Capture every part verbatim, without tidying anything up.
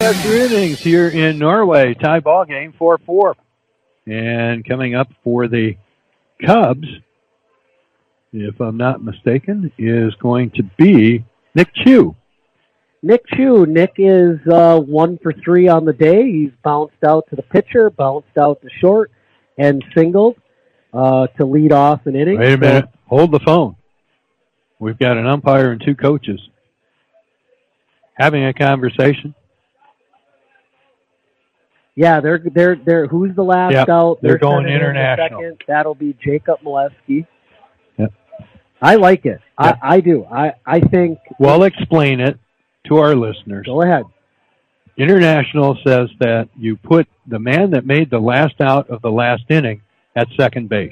extra innings here in Norway. Tie ball game four four. And coming up for the Cubs, if I'm not mistaken, is going to be Nick Chu. Nick Chu. Nick is uh, one for three on the day. He's bounced out to the pitcher, bounced out to short, and singled uh, to lead off an inning. Wait a minute. So, hold the phone. We've got an umpire and two coaches having a conversation. Yeah, they're they're they're. Who's the last yep, out? They're, they're going international. Second. That'll be Jacob Molesky. Yep. I like it. Yep. I, I do. I I think. Well, explain it to our listeners. Go ahead. International says that you put the man that made the last out of the last inning at second base.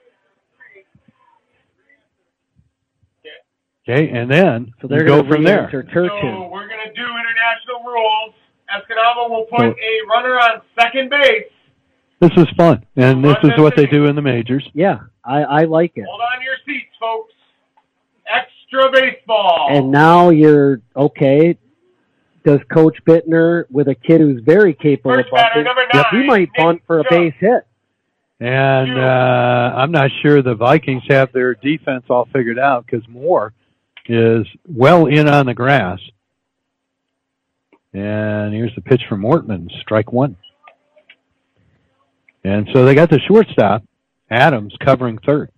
Okay, and then so they're you go from there. So we're going to do international rules. Escanaba will put so, a runner on second base. This is fun, and this is what they do in the majors. Yeah, I, I like it. Hold on your seats, folks. Extra baseball. And now you're, okay, does Coach Bittner, with a kid who's very capable First of bunting, batter, nine, he might bunt for a base hit. And uh, I'm not sure the Vikings have their defense all figured out because Moore is well in on the grass. And here's the pitch from Ortman, strike one. And so they got the shortstop, Adams, covering third.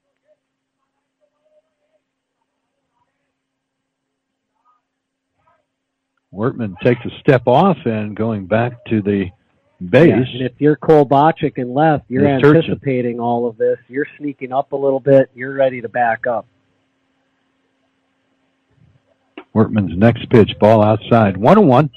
Ortman takes a step off and going back to the base. Yeah, and if you're Kolbachik and left, you're anticipating all of this. You're sneaking up a little bit. You're ready to back up. Wortman's next pitch, ball outside. One and one.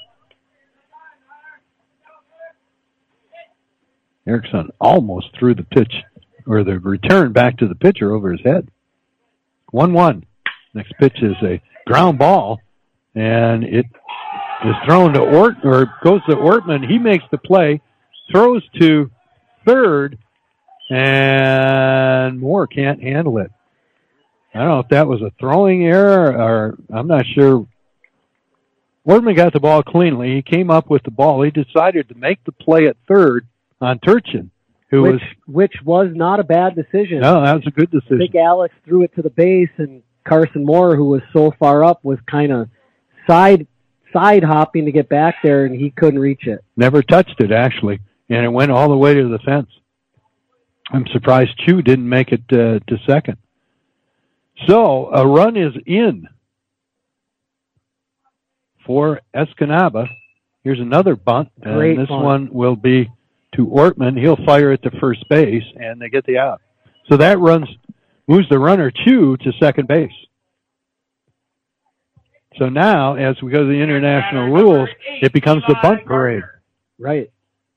Erickson almost threw the pitch, or the return back to the pitcher over his head. One one. Next pitch is a ground ball, and it is thrown to Ort, or goes to Ortman. He makes the play, throws to third, and Moore can't handle it. I don't know if that was a throwing error, or I'm not sure. Ortman got the ball cleanly. He came up with the ball. He decided to make the play at third on Turchin, who which, was which was not a bad decision. No, that was a good decision. Big Alex threw it to the base, and Carson Moore, who was so far up, was kind of side side hopping to get back there, and he couldn't reach it. Never touched it, actually, and it went all the way to the fence. I'm surprised Chu didn't make it uh, to second. So a run is in for Escanaba. Here's another bunt, and Great this bunt. one will be to Ortman. He'll fire it to first base, and they get the out. So that runs moves the runner Chu to second base. So now, as we go to the international rules, it becomes the bunt parade. Right.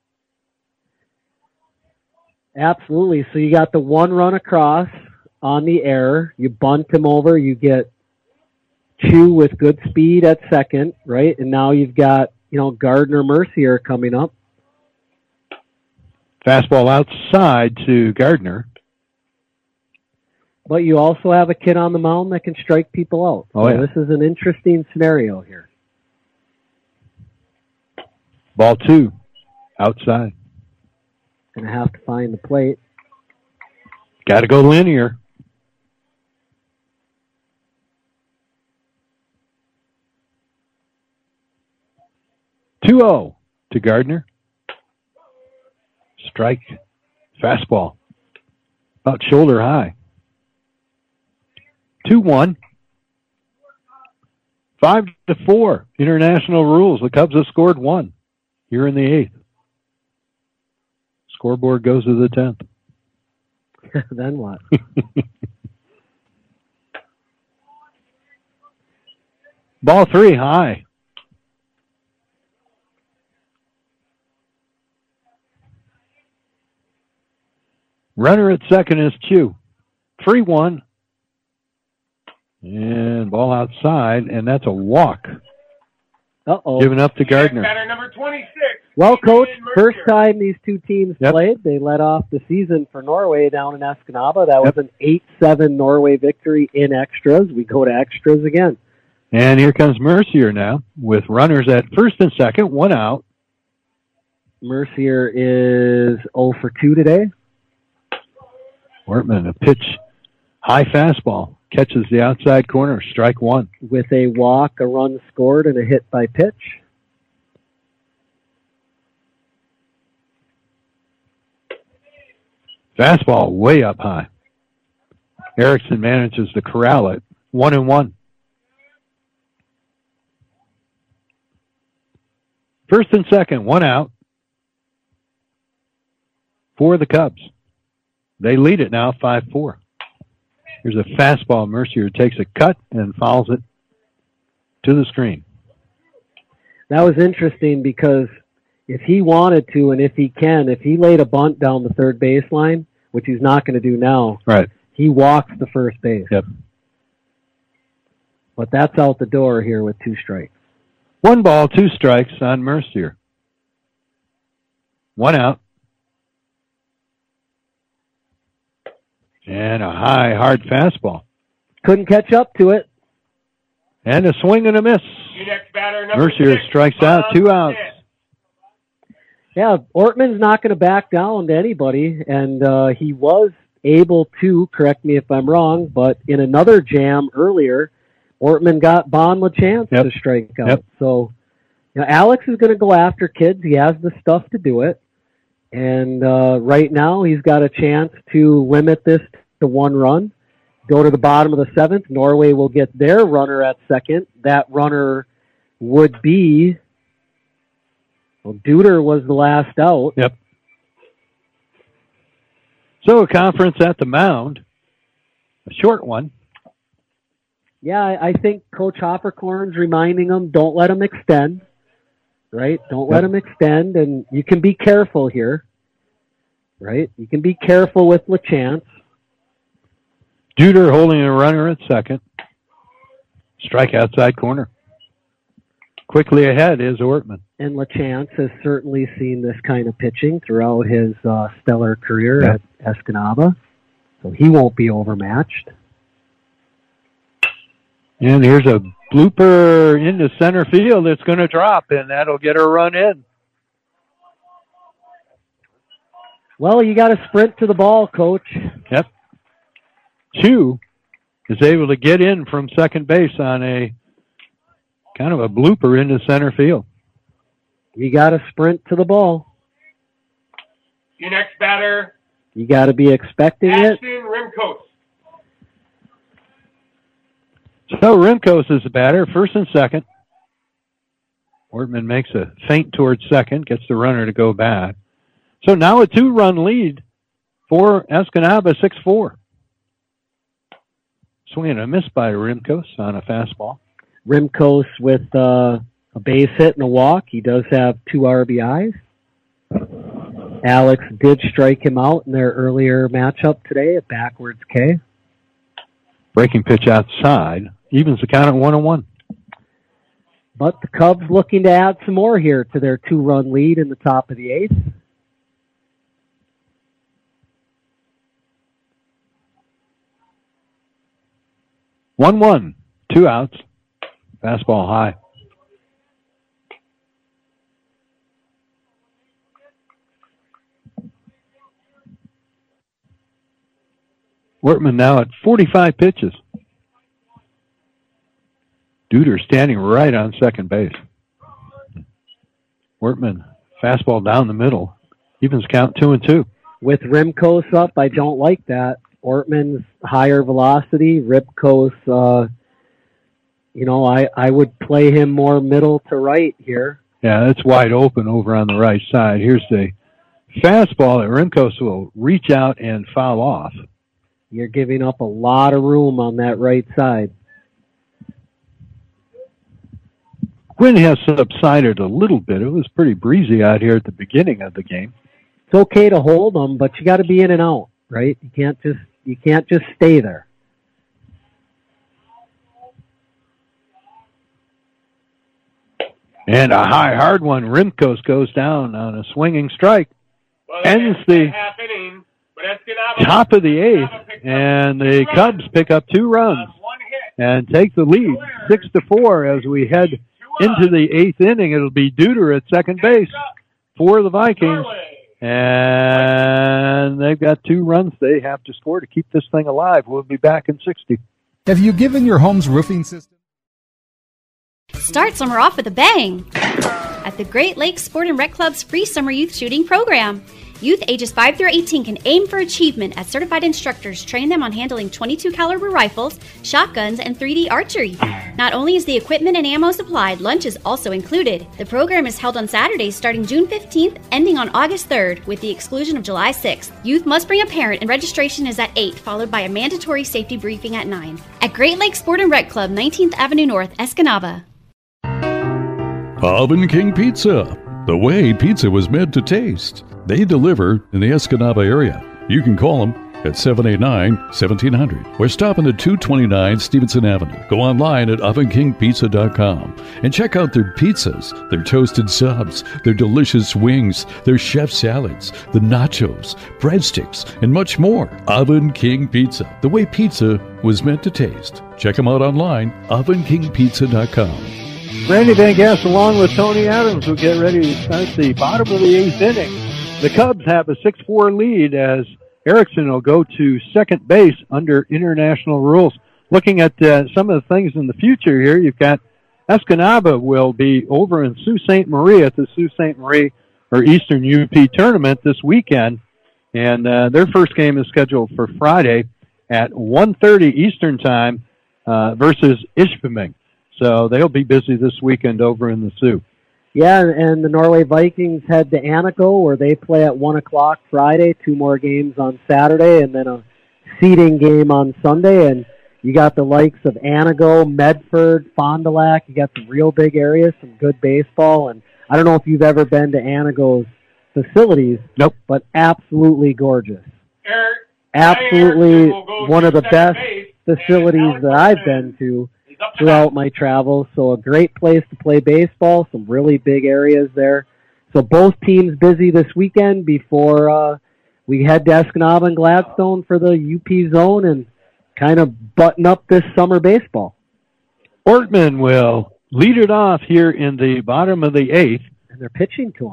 Absolutely. So you got the one run across on the error. You bunt him over. You get Chu with good speed at second, right? And now you've got, you know, Gardner Mercier coming up. Fastball outside to Gardner. But you also have a kid on the mound that can strike people out. Oh, so yeah. This is an interesting scenario here. Ball two, outside. Going to have to find the plate. Got to go linear. two oh to Gardner. Strike. Fastball. About shoulder high. two one. Five to four. International rules. The Cubs have scored one here in the eighth. Scoreboard goes to the tenth. Then what? Ball three, high. Runner at second is Chu. three one. And ball outside, and that's a walk. Uh-oh. Given up to Gardner. Batter number twenty-six. Well, Coach, first time these two teams Yep. played, they led off the season for Norway down in Escanaba. That was Yep. an eight seven Norway victory in extras. We go to extras again. And here comes Mercier now with runners at first and second, one out. Mercier is oh for two today. Ortman, a pitch, high fastball, catches the outside corner, strike one. With a walk, a run scored, and a hit by pitch. Fastball way up high. Erickson manages to corral it. One and one. First and second, one out for the Cubs. They lead it now five four. Here's a fastball. Mercier takes a cut and fouls it to the screen. That was interesting because if he wanted to and if he can, if he laid a bunt down the third baseline, which he's not going to do now, right, he walks the first base. Yep. But that's out the door here with two strikes. One ball, two strikes on Mercier. One out. And a high, hard fastball. Couldn't catch up to it. And a swing and a miss. Your next batter, number Mercier six, strikes out, two outs. Yeah, Ortman's not going to back down to anybody, and uh, he was able to, correct me if I'm wrong, but in another jam earlier, Ortman got Bon LaChance yep. to strike out. Yep. So, you know, Alex is going to go after kids. He has the stuff to do it. And uh, right now, he's got a chance to limit this to one run. Go to the bottom of the seventh. Norway will get their runner at second. That runner would be, well, Duder was the last out. Yep. So a conference at the mound. A short one. Yeah, I, I think Coach Hoppercorn's reminding them, don't let them extend. Right? Don't yep. let them extend, and you can be careful here. Right? You can be careful with LaChance. Duder holding a runner at second. Strike outside corner. Quickly ahead is Ortman. And LaChance has certainly seen this kind of pitching throughout his uh, stellar career yep. at Escanaba. So he won't be overmatched. And here's a blooper into center field. It's going to drop, and that'll get a run in. Well, you got to sprint to the ball, Coach. Yep. Chu is able to get in from second base on a kind of a blooper into center field. You got to sprint to the ball. Your next batter. You got to be expecting Ashton it. Rimkos. So Rimkos is the batter, first and second. Ortman makes a feint towards second, gets the runner to go back. So now a two-run lead for Escanaba, six four. Swing and a miss by Rimkos on a fastball. Rimkos with uh, a base hit and a walk. He does have two R B Is. Alex did strike him out in their earlier matchup today at backwards K. Breaking pitch outside. Evens the count at one and one. But the Cubs looking to add some more here to their two-run lead in the top of the eighth. one one. Two outs. Fastball high. Ortman now at forty-five pitches. Duder standing right on second base. Ortman, fastball down the middle. Evens count two and two. With Rimkos up, I don't like that. Ortman's higher velocity. Rimkos, uh, you know, I, I would play him more middle to right here. Yeah, that's wide open over on the right side. Here's the fastball that Rimkos will reach out and foul off. You're giving up a lot of room on that right side. Wind has subsided a little bit. It was pretty breezy out here at the beginning of the game. It's okay to hold them, but you got to be in and out, right? You can't just you can't just stay there. And a high, hard one. Rimkos goes down on a swinging strike. Well, Ends the half inning, but Escanaba, top of the eighth, and the Cubs pick up two runs. one hit. and take the lead, six to four, as we head into the eighth inning. It'll be Duder at second base for the Vikings, and they've got two runs they have to score to keep this thing alive. We'll be back in sixty. Have you given your home's roofing system? Start summer off with a bang at the Great Lakes Sport and Rec Club's free summer youth shooting program. Youth ages five through eighteen can aim for achievement as certified instructors train them on handling twenty-two caliber rifles, shotguns, and three D archery. Not only is the equipment and ammo supplied, lunch is also included. The program is held on Saturdays starting June fifteenth, ending on August third, with the exclusion of July sixth. Youth must bring a parent, and registration is at eight, followed by a mandatory safety briefing at nine. At Great Lakes Sport and Rec Club, nineteenth Avenue North, Escanaba. Oven King Pizza, the way pizza was meant to taste. They deliver in the Escanaba area. You can call them at seven eight nine, one seven zero zero or stop in at two twenty-nine Stevenson Avenue. Go online at oven king pizza dot com and check out their pizzas, their toasted subs, their delicious wings, their chef salads, the nachos, breadsticks, and much more. Oven King Pizza, the way pizza was meant to taste. Check them out online, oven king pizza dot com. Randy Van Gass along with Tony Adams will get ready to start the bottom of the eighth inning. The Cubs have a six four lead as Erickson will go to second base under international rules. Looking at uh, some of the things in the future here, you've got Escanaba will be over in Sault Ste. Marie at the Sault Ste. Marie or Eastern U P tournament this weekend. And uh, their first game is scheduled for Friday at one thirty Eastern time uh, versus Ishpeming. So they'll be busy this weekend over in the Sioux. Yeah, and the Norway Vikings head to Anaco, where they play at one o'clock Friday, two more games on Saturday, and then a seeding game on Sunday. And you got the likes of Anago, Medford, Fond du Lac. You got some real big areas, some good baseball. And I don't know if you've ever been to Anago's facilities. Nope. But absolutely gorgeous. Eric, absolutely one of the best base, facilities that I've been to throughout my travels. So a great place to play baseball, some really big areas there. So both teams busy this weekend before uh, we head to Escanaba and Gladstone for the U P zone and kind of button up this summer baseball. Ortman will lead it off here in the bottom of the eighth. And they're pitching to him.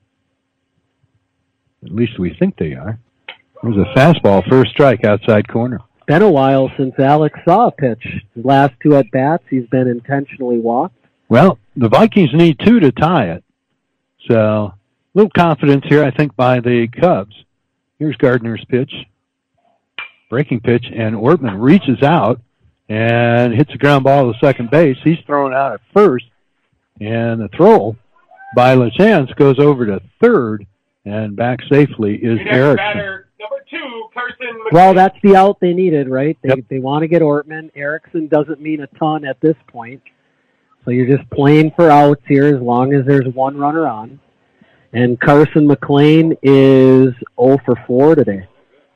At least we think they are. There's a fastball, first strike, outside corner. Been a while since Alex saw a pitch. The last two at-bats, he's been intentionally walked. Well, the Vikings need two to tie it. So, a little confidence here, I think, by the Cubs. Here's Gardner's pitch. Breaking pitch, and Ortman reaches out and hits a ground ball to second base. He's thrown out at first, and the throw by LaChance goes over to third, and back safely is Erickson. Number two, Carson McLean. Well, that's the out they needed, right? They Yep. they want to get Ortman. Erickson doesn't mean a ton at this point. So you're just playing for outs here as long as there's one runner on. And Carson McLean is oh for four today.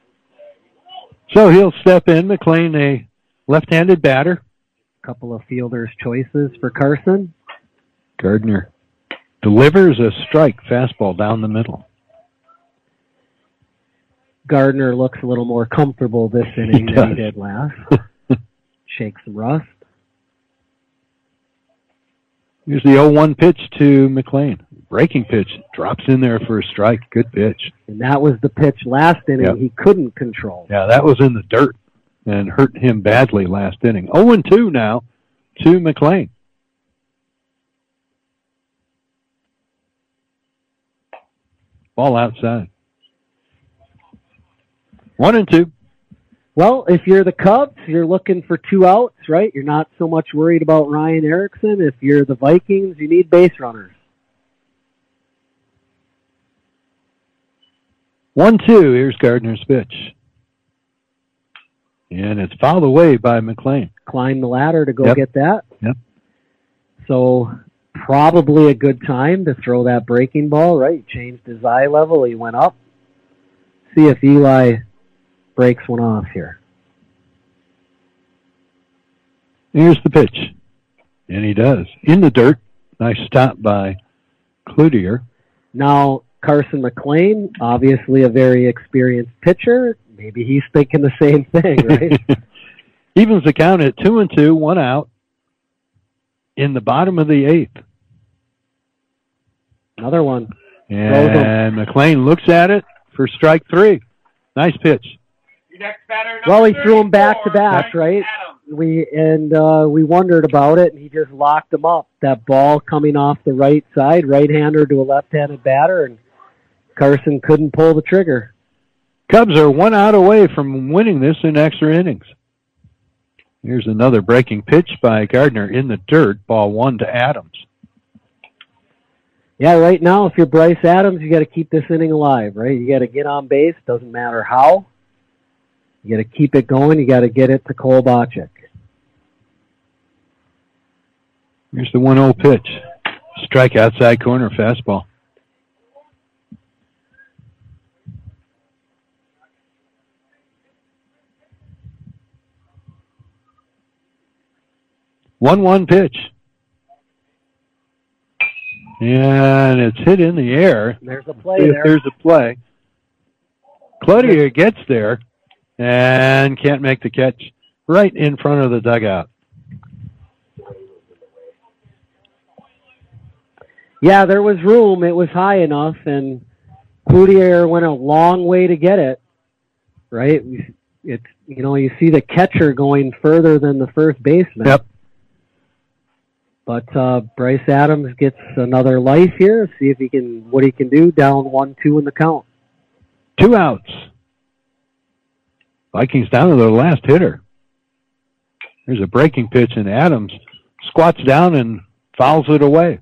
So he'll step in. McLean, a left-handed batter. A couple of fielders' choices for Carson. Gardner delivers a strike fastball down the middle. Gardner looks a little more comfortable this inning He than he does. did last. Shakes some rust. Here's the oh one pitch to McLean. Breaking pitch, drops in there for a strike. Good pitch. And that was the pitch last inning Yep. he couldn't control. Yeah, that was in the dirt and hurt him badly last inning. oh and two now to McLean. Ball outside. One and two. Well, if you're the Cubs, you're looking for two outs, right? You're not so much worried about Ryan Erickson. If you're the Vikings, you need base runners. One two. Here's Gardner's pitch. And it's fouled away by McLean. Climb the ladder to go Yep. get that. Yep. So probably a good time to throw that breaking ball, right? He changed his eye level. He went up. See if Eli breaks one off here. Here's the pitch. And he does. In the dirt. Nice stop by Cloutier. Now, Carson McLean, obviously a very experienced pitcher. Maybe he's thinking the same thing, right? Evens the count at two and two, one out in the bottom of the eighth. Another one. And McLean looks at it for strike three. Nice pitch. Your next batter, Well, he number threw him back to thirty-four, back, right? Adams. We and uh, we wondered about it, and he just locked him up. That ball coming off the right side, right-hander to a left-handed batter, and Carson couldn't pull the trigger. Cubs are one out away from winning this in extra innings. Here's another breaking pitch by Gardner in the dirt. Ball one to Adams. Yeah, right now, if you're Bryce Adams, you got to keep this inning alive, right? You got to get on base. Doesn't matter how. You got to keep it going. You got to get it to Cole Bachek. Here's the one oh pitch. Strike outside corner fastball. one one pitch. And it's hit in the air. There's a play there. There's a play. Cloutier gets there and can't make the catch right in front of the dugout. Yeah, there was room. It was high enough, and Cloutier went a long way to get it. Right? It's, you know, you see the catcher going further than the first baseman. Yep. But uh, Bryce Adams gets another life here. See if he can, what he can do. Down one, two in the count. Two outs. Vikings down to their last hitter. There's a breaking pitch, and Adams squats down and fouls it away.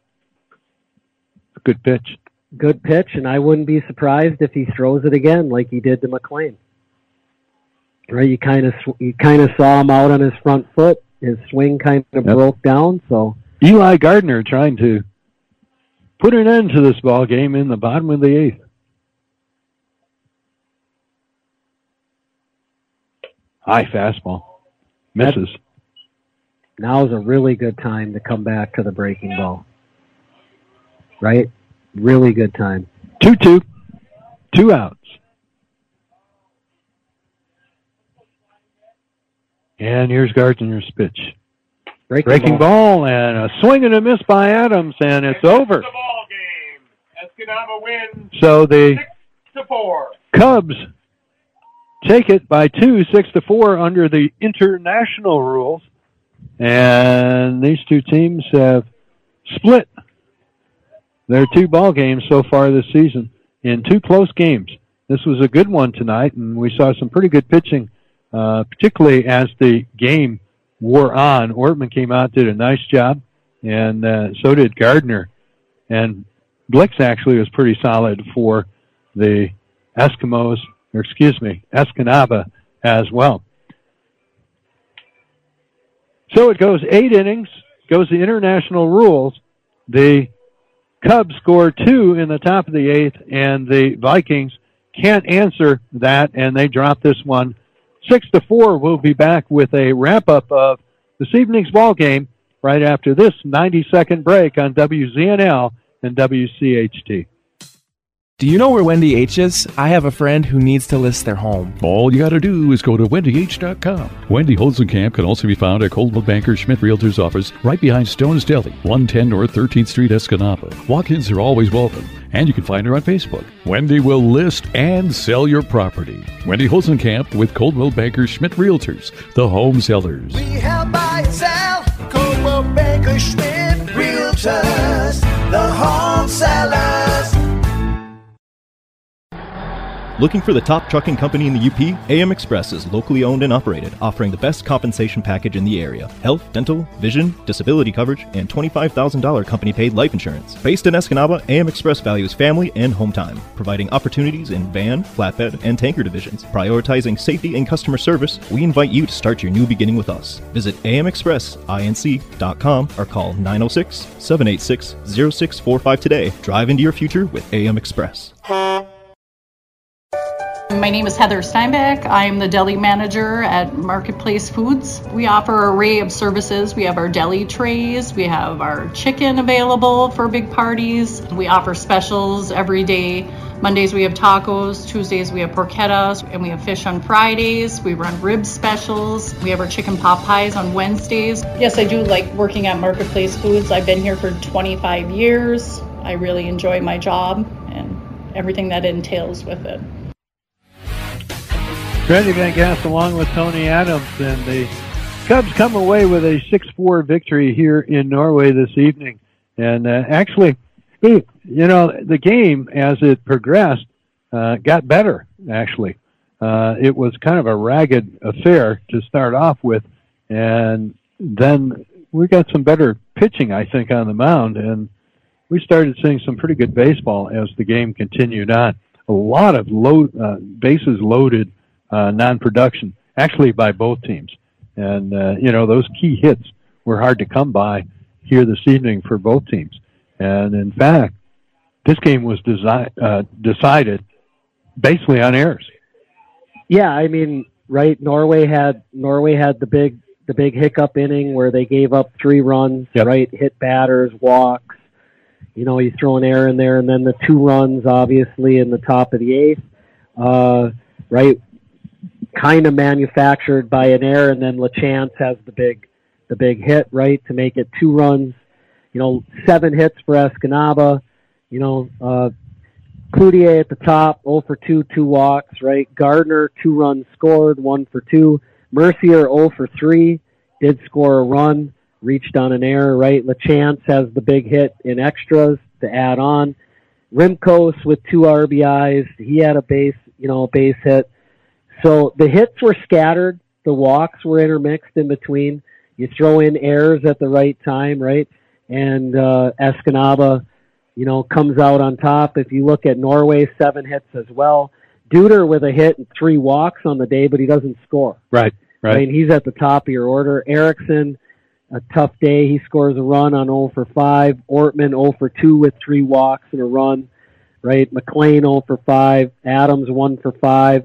Good pitch. Good pitch, and I wouldn't be surprised if he throws it again like he did to McLean. Right? You kind of you kind of saw him out on his front foot. His swing kind of Yep. broke down. So Eli Gardner trying to put an end to this ball game in the bottom of the eighth. High fastball. Misses. now's a really good time to come back to the breaking ball. Right? Really good time. two two. Two outs. And here's Gardner's pitch. Breaking, Breaking ball. ball and a swing and a miss by Adams, and it's That's over. the ball game. Escanaba wins So the six to four. Cubs take it by two, six to four under the international rules. And these two teams have split their two ball games so far this season in two close games. This was a good one tonight, and we saw some pretty good pitching, uh, particularly as the game wore on. Ortman came out, did a nice job, and uh, so did Gardner. And Blix actually was pretty solid for the Eskimos, or excuse me, Escanaba as well. So it goes eight innings, goes the international rules. The Cubs score two in the top of the eighth, and the Vikings can't answer that, and they drop this one six to four. We'll be back with a wrap-up of this evening's ball game right after this ninety-second break on W Z N L and W C H T. Do you know where Wendy H is? I have a friend who needs to list their home. All you got to do is go to wendy h dot com. Wendy Holzenkamp can also be found at Coldwell Banker Schmidt Realtors office right behind Stone's Deli, one ten North thirteenth Street, Escanaba. Walk-ins are always welcome, and you can find her on Facebook. Wendy will list and sell your property. Wendy Holzenkamp with Coldwell Banker Schmidt Realtors, the home sellers. We help buy and sell. Coldwell Banker Schmidt Realtors, the home sellers. Looking for the top trucking company in the U P? A M Express is locally owned and operated, offering the best compensation package in the area. Health, dental, vision, disability coverage, and twenty-five thousand dollars company-paid life insurance. Based in Escanaba, A M Express values family and home time, providing opportunities in van, flatbed, and tanker divisions. Prioritizing safety and customer service, we invite you to start your new beginning with us. Visit A M Express Inc dot com or call nine oh six, seven eight six, oh six four five today. Drive into your future with A M Express. My name is Heather Steinbeck. I'm the deli manager at Marketplace Foods. We offer an array of services. We have our deli trays. We have our chicken available for big parties. We offer specials every day. Mondays we have tacos, Tuesdays we have porchettas, and we have fish on Fridays. We run rib specials. We have our chicken pot pies on Wednesdays. Yes, I do like working at Marketplace Foods. I've been here for twenty-five years. I really enjoy my job and everything that entails with it. Randy Van Gass along with Tony Adams, and the Cubs come away with a six four victory here in Norway this evening. And uh, actually, Steve, you know, the game as it progressed uh, got better, actually. Uh, it was kind of a ragged affair to start off with, and then we got some better pitching, I think, on the mound, and we started seeing some pretty good baseball as the game continued on. A lot of load, uh, bases loaded uh, non-production, actually by both teams. And, uh, you know, those key hits were hard to come by here this evening for both teams. And, in fact, this game was desi- uh, decided basically on errors. Yeah, I mean, right, Norway had Norway had the big the big hiccup inning where they gave up three runs, yep. right, hit batters, walks. You know, you throw an error in there, and then the two runs, obviously, in the top of the eighth, uh, right, kind of manufactured by an error, and then LaChance has the big the big hit, right, to make it two runs. You know, seven hits for Escanaba. You know, uh, Cloutier at the top, oh for two, two walks, right? Gardner, two runs scored, one for two. Mercier, oh for three, did score a run, reached on an error, right? LaChance has the big hit in extras to add on. Rimkos with two R B Is. He had a base, you know, a base hit. So the hits were scattered. The walks were intermixed in between. You throw in errors at the right time, right? And uh, Escanaba, you know, comes out on top. If you look at Norway, seven hits as well. Duder with a hit and three walks on the day, but he doesn't score. Right, right. I mean, he's at the top of your order. Erickson, a tough day. He scores a run on oh for five. Ortman, oh for two with three walks and a run, right? McLean, oh for five. Adams, one for five.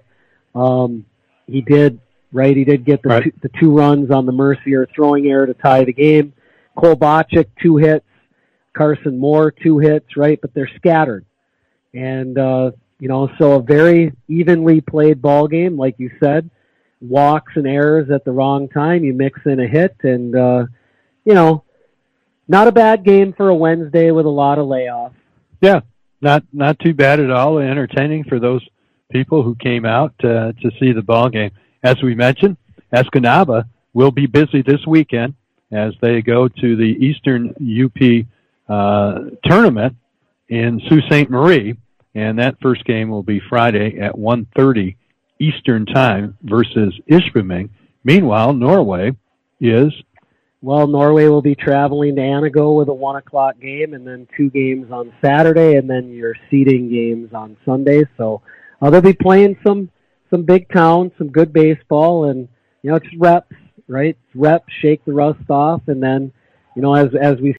Um, he did, right? He did get the, right. two, the two runs on the Mercier throwing error to tie the game. Kolbachik, two hits. Carson Moore, two hits, right? But they're scattered. And, uh, you know, so a very evenly played ball game, like you said. Walks and errors at the wrong time. You mix in a hit, and, uh, you know, not a bad game for a Wednesday with a lot of layoffs. Yeah, not not too bad at all. Entertaining for those people who came out uh, to see the ball game. As we mentioned, Escanaba will be busy this weekend as they go to the Eastern U P uh, tournament in Sault Ste. Marie, and that first game will be Friday at one thirty Eastern Time versus Ishpeming. Meanwhile, Norway is... Well, Norway will be traveling to Anago with a one o'clock game, and then two games on Saturday, and then your seeding games on Sunday. So uh, they'll be playing some some big towns, some good baseball, and, you know, it's reps, right? It's reps, shake the rust off, and then, you know, as as we